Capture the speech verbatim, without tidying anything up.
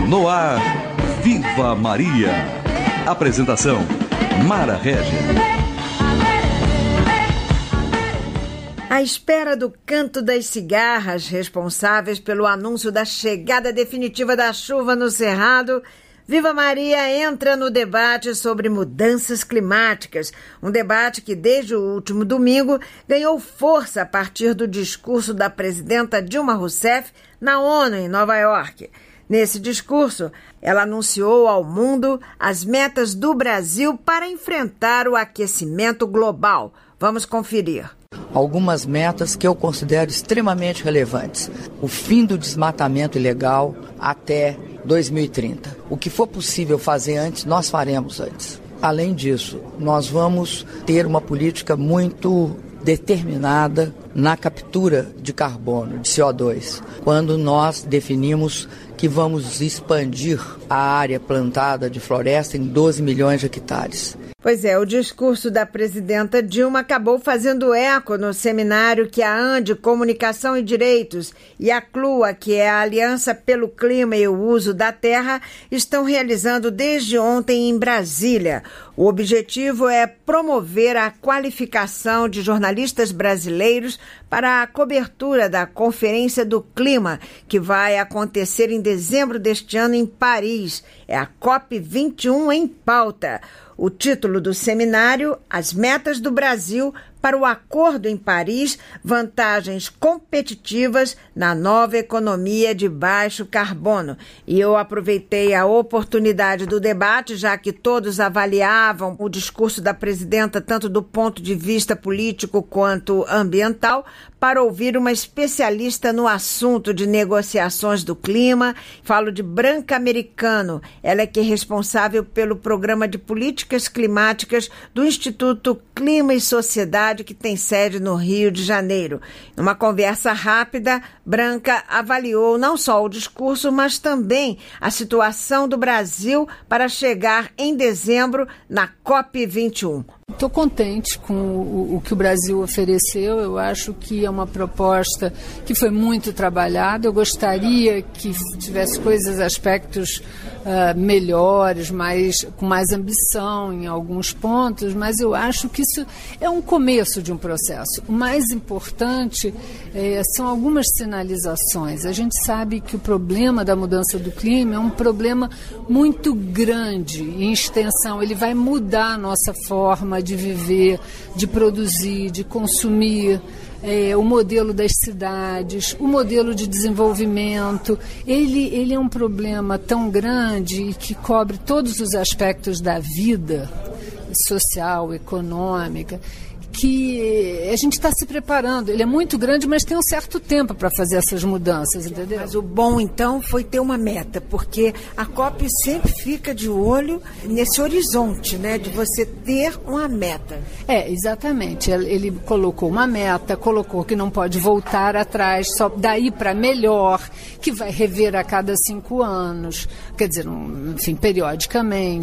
No ar, Viva Maria. Apresentação, Mara Régia. À espera do canto das cigarras, responsáveis pelo anúncio da chegada definitiva da chuva no Cerrado, Viva Maria entra no debate sobre mudanças climáticas, um debate que desde o último domingo ganhou força a partir do discurso da presidenta Dilma Rousseff na ONU em Nova York. Nesse discurso, ela anunciou ao mundo as metas do Brasil para enfrentar o aquecimento global. Vamos conferir. Algumas metas que eu considero extremamente relevantes. O fim do desmatamento ilegal até dois mil e trinta. O que for possível fazer antes, nós faremos antes. Além disso, nós vamos ter uma política muito determinada na captura de carbono, de C O dois, quando nós definimos que vamos expandir a área plantada de floresta em doze milhões de hectares. Pois é, o discurso da presidenta Dilma acabou fazendo eco no seminário que a ANDI, Comunicação e Direitos, e a CLUA, que é a Aliança pelo Clima e o Uso da Terra, estão realizando desde ontem em Brasília. O objetivo é promover a qualificação de jornalistas brasileiros para a cobertura da Conferência do Clima, que vai acontecer em dezembro deste ano em Paris. É a COP vinte e um em pauta. O título do seminário, As Metas do Brasil para o Acordo em Paris, vantagens competitivas na nova economia de baixo carbono. E eu aproveitei a oportunidade do debate, já que todos avaliavam o discurso da presidenta, tanto do ponto de vista político quanto ambiental, para ouvir uma especialista no assunto de negociações do clima. Falo de Branca Americano, ela é que é responsável pelo programa de políticas climáticas do Instituto Clima e Sociedade, que tem sede no Rio de Janeiro. Numa conversa rápida, Branca avaliou não só o discurso, mas também a situação do Brasil para chegar em dezembro na COP vinte e um. Estou contente com o, o que o Brasil ofereceu. Eu acho que é uma proposta que foi muito trabalhada. Eu gostaria que tivesse coisas, aspectos uh, melhores, mais, com mais ambição em alguns pontos, mas eu acho que isso é um começo de um processo. O mais importante é, são algumas sinalizações. A gente sabe que o problema da mudança do clima é um problema muito grande em extensão. Ele vai mudar a nossa forma de viver, de produzir, de consumir, é, o modelo das cidades, o modelo de desenvolvimento. Ele, ele é um problema tão grande e que cobre todos os aspectos da vida social, econômica, que a gente está se preparando. Ele é muito grande, mas tem um certo tempo para fazer essas mudanças, entendeu? Mas o bom, então, foi ter uma meta, porque a COP sempre fica de olho nesse horizonte, né, de você ter uma meta. É, exatamente. Ele colocou uma meta, colocou que não pode voltar atrás, só daí para melhor, que vai rever a cada cinco anos, quer dizer, enfim, periodicamente.